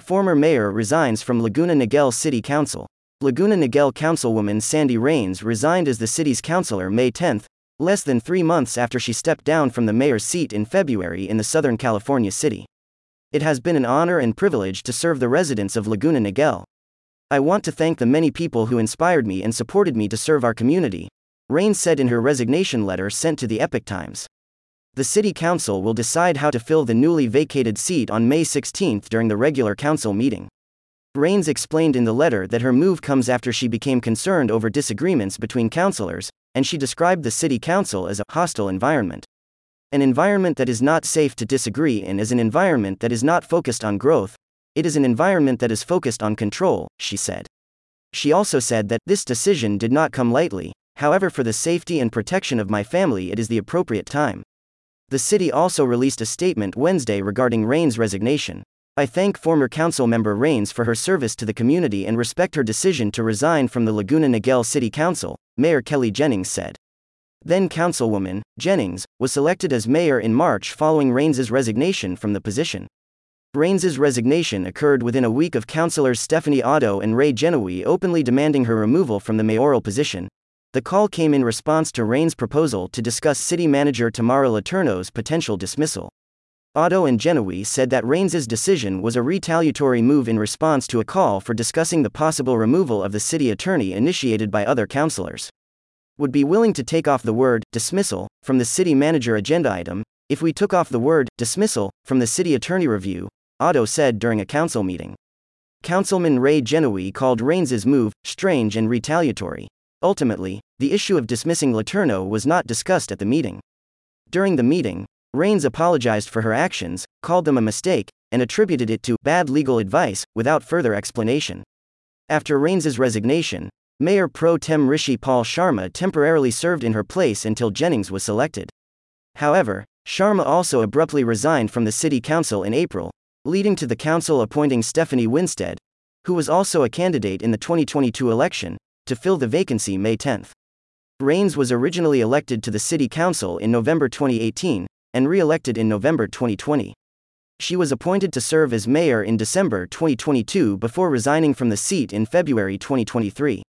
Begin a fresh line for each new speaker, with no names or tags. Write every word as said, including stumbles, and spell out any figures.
former mayor resigns from Laguna Niguel City Council. Laguna Niguel Councilwoman Sandy Rains resigned as the city's councilor May tenth, less than three months after she stepped down from the mayor's seat in February in the Southern California city. It has been an honor and privilege to serve the residents of Laguna Niguel. I want to thank the many people who inspired me and supported me to serve our community, Rains said in her resignation letter sent to the Epoch Times. The city council will decide how to fill the newly vacated seat on May sixteenth during the regular council meeting. Rains explained in the letter that her move comes after she became concerned over disagreements between councilors, and she described the city council as a hostile environment. An environment that is not safe to disagree in is an environment that is not focused on growth, it is an environment that is focused on control, she said. She also said that this decision did not come lightly, however, for the safety and protection of my family, it is the appropriate time. The city also released a statement Wednesday regarding Rains' resignation. I thank former council member Rains for her service to the community and respect her decision to resign from the Laguna Niguel City Council, Mayor Kelly Jennings said. Then Councilwoman Jennings was selected as mayor in March following Rains' resignation from the position. Rains' resignation occurred within a week of councilors Stephanie Otto and Ray Genowie openly demanding her removal from the mayoral position. The call came in response to Rains' proposal to discuss city manager Tamara Letourneau's potential dismissal. Otto and Genowie said that Rains' decision was a retaliatory move in response to a call for discussing the possible removal of the city attorney initiated by other councilors. Would be willing to take off the word dismissal from the city manager agenda item if we took off the word dismissal from the city attorney review, Otto said during a council meeting. Councilman Ray Genowie called Rains' move strange and retaliatory. Ultimately, the issue of dismissing Letourneau was not discussed at the meeting. During the meeting, Rains apologized for her actions, called them a mistake, and attributed it to bad legal advice without further explanation. After Rains' resignation, Mayor Pro Tem Rishi Paul Sharma temporarily served in her place until Jennings was selected. However, Sharma also abruptly resigned from the city council in April, leading to the council appointing Stephanie Winstead, who was also a candidate in the twenty twenty-two election, to fill the vacancy May tenth. Rains was originally elected to the city council in November twenty eighteen, and re-elected in November twenty twenty. She was appointed to serve as mayor in December twenty twenty-two before resigning from the seat in February twenty twenty-three.